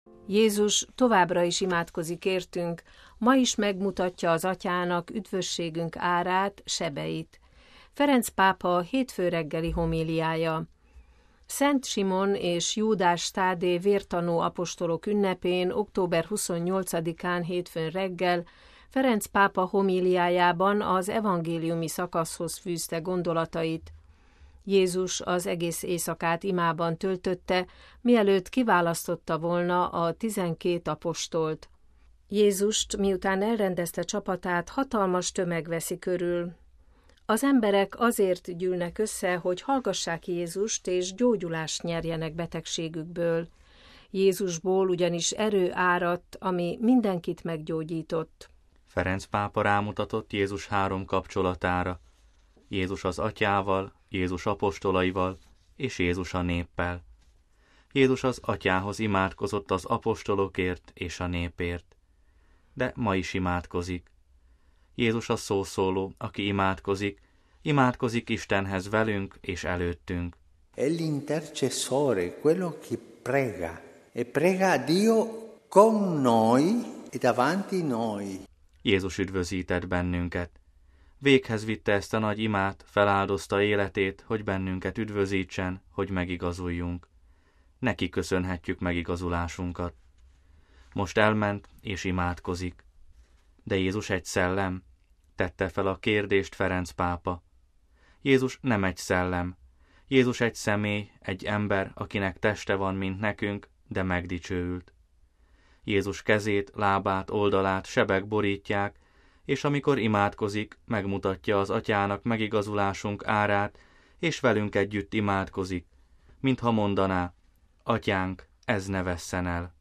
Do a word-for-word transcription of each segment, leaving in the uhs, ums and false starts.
Jézus továbbra is imádkozik értünk, ma is megmutatja az Atyának üdvösségünk árát, sebeit. Ferenc pápa hétfő reggeli homíliája. Szent Simon és Júdás Tádé vértanú apostolok ünnepén, október huszonnyolcadikán hétfőn reggel Ferenc pápa homíliájában az evangéliumi szakaszhoz fűzte gondolatait. Jézus az egész éjszakát imában töltötte, mielőtt kiválasztotta volna a tizenkét apostolt. Jézust, miután elrendezte csapatát, hatalmas tömeg veszi körül. Az emberek azért gyűlnek össze, hogy hallgassák Jézust és gyógyulást nyerjenek betegségükből. Jézusból ugyanis erő áradt, ami mindenkit meggyógyított. Ferenc pápa rámutatott Jézus három kapcsolatára. Jézus az Atyával, Jézus apostolaival és Jézus a néppel. Jézus az Atyához imádkozott az apostolokért és a népért. De ma is imádkozik. Jézus a szószóló, aki imádkozik, imádkozik Istenhez velünk és előttünk. È l'intercessore, quello che prega, e prega a Dio con noi e davanti noi. Jézus üdvözített bennünket. Véghez vitte ezt a nagy imát, feláldozta életét, hogy bennünket üdvözítsen, hogy megigazuljunk. Neki köszönhetjük megigazulásunkat. Most elment és imádkozik. De Jézus egy szellem? Tette fel a kérdést Ferenc pápa. Jézus nem egy szellem. Jézus egy személy, egy ember, akinek teste van, mint nekünk, de megdicsőült. Jézus kezét, lábát, oldalát sebek borítják, és amikor imádkozik, megmutatja az Atyának megigazulásunk árát, és velünk együtt imádkozik, mintha mondaná, Atyánk, ez ne vesszen el.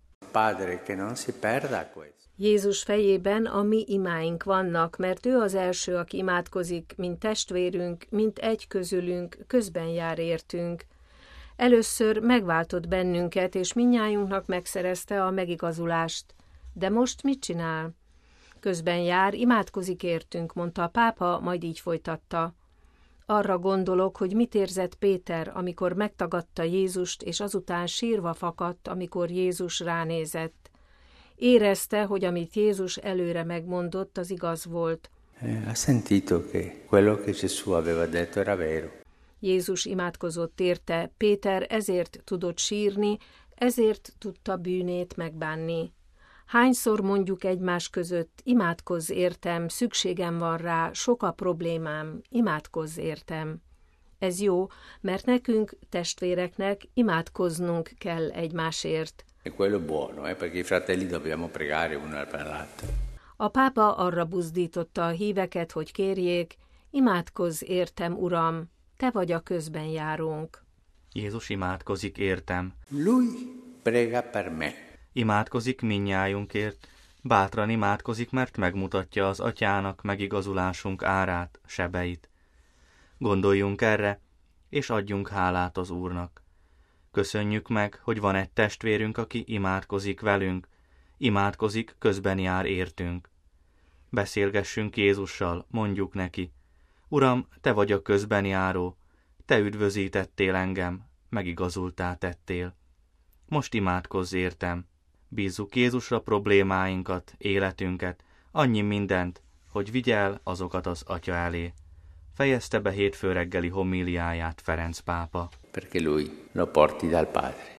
Jézus fejében a mi imáink vannak, mert ő az első, aki imádkozik, mint testvérünk, mint egy közülünk, közben jár értünk. Először megváltott bennünket, és mindnyájunknak megszerezte a megigazulást. De most mit csinál? Közben jár, imádkozik értünk, mondta a pápa, majd így folytatta. Arra gondolok, hogy mit érzett Péter, amikor megtagadta Jézust, és azután sírva fakadt, amikor Jézus ránézett. Érezte, hogy amit Jézus előre megmondott, az igaz volt. Ha sentito che quello che Gesù aveva detto era vero. Jézus imádkozott érte, Péter ezért tudott sírni, ezért tudta bűnét megbánni. Hányszor mondjuk egymás között, imádkozz értem, szükségem van rá, sok a problémám, imádkozz értem. Ez jó, mert nekünk, testvéreknek imádkoznunk kell egymásért. E quello è buono, eh, perché i fratelli dobbiamo pregare uno per l'altro. A pápa arra buzdította a híveket, hogy kérjék, imádkozz értem, Uram, te vagy a közben járónk. Jézus imádkozik értem. Lui prega per me. Imádkozik mindnyájunkért, bátran imádkozik, mert megmutatja az Atyának megigazulásunk árát, sebeit. Gondoljunk erre, és adjunk hálát az Úrnak. Köszönjük meg, hogy van egy testvérünk, aki imádkozik velünk, imádkozik, közben jár értünk. Beszélgessünk Jézussal, mondjuk neki, Uram, te vagy a közben járó, te üdvözítettél engem, megigazultá tettél. Most imádkozz értem. Bízzuk Jézusra problémáinkat, életünket, annyi mindent, hogy vigyel azokat az Atya elé. Fejezte be hétfő reggeli homíliáját Ferenc pápa. Perché lui lo porti dal Padre.